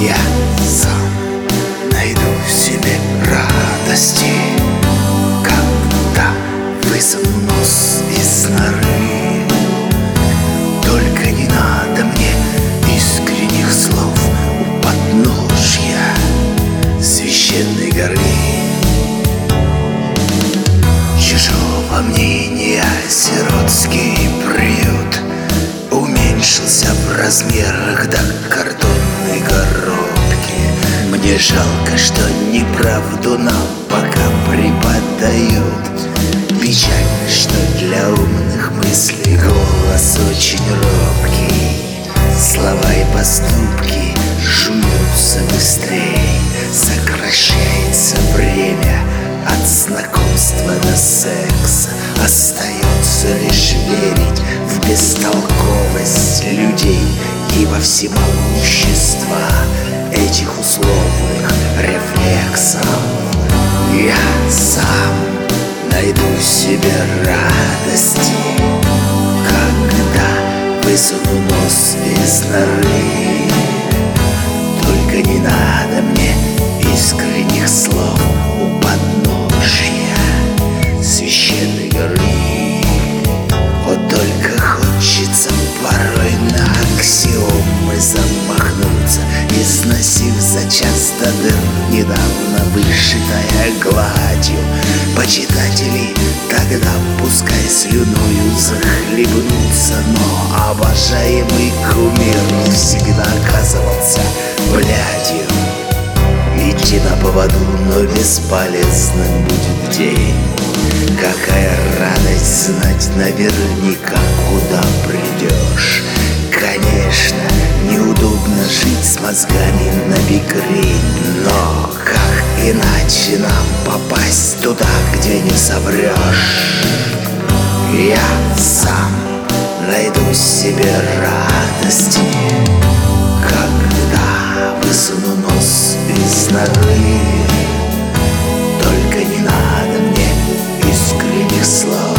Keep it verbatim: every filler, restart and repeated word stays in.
Я сам найду в себе радости, когда высуну нос из норы. Только не надо мне искренних слов у подножья священной горы. Чужого мнения сиротский приют уменьшился в размерах до картонной коробки. Мне жалко, что неправду нам пока преподают. Печально, что для умных мыслей голос очень робкий. Слова и поступки жуются быстрее, сокращается время от знакомства до секса. Остается лишь верить в бестолковость людей и во всемогущество этих условных рефлексов. Я сам найду себе радости, когда высуну нос из норы. Только не надо мне искренних слов у подножья священной горы. Вот только хочется порой на аксиомы замахнуться, износив за час до дыр недавно вышитая гладью. Почитатели тогда пускай слюною захлебнутся, но обожаемый кумир всегда оказывался блядью. Идти на поводу, но бесполезным будет день. Какая радость знать наверняка, куда придешь. Конечно, неудобно жить с мозгами на бикрень, но как иначе нам попасть туда, где не соврешь? Я сам найду себе радости, когда высуну нос из норы. Только не надо мне искренних слов